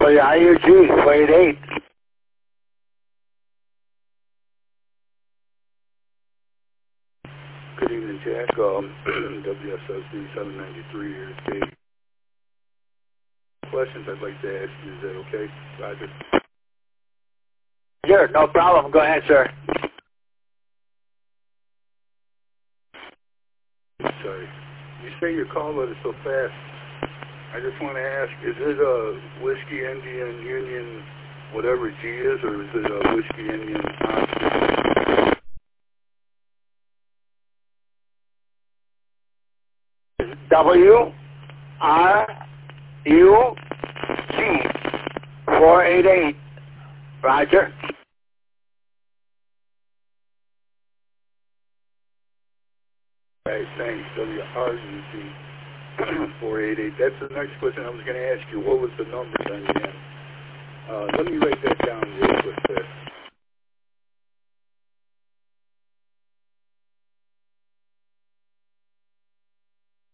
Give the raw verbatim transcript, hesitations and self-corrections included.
W I U G, four eight eight. Good evening, Jack. Um, W S S D seven ninety-three here. Okay. Questions I'd like to ask you, is that okay, Roger? Sure, no problem. Go ahead, sir. Sorry. You say your call letter so fast. I just want to ask, is it a Whiskey Indian Union, whatever G is, or is it a Whiskey Indian Oscar? W R U G, four eight eight. Roger. Right, thanks. W R U G, four eight eight. That's the next question I was going to ask you. What was the numbers on the end? Uh, let me write that down real quick.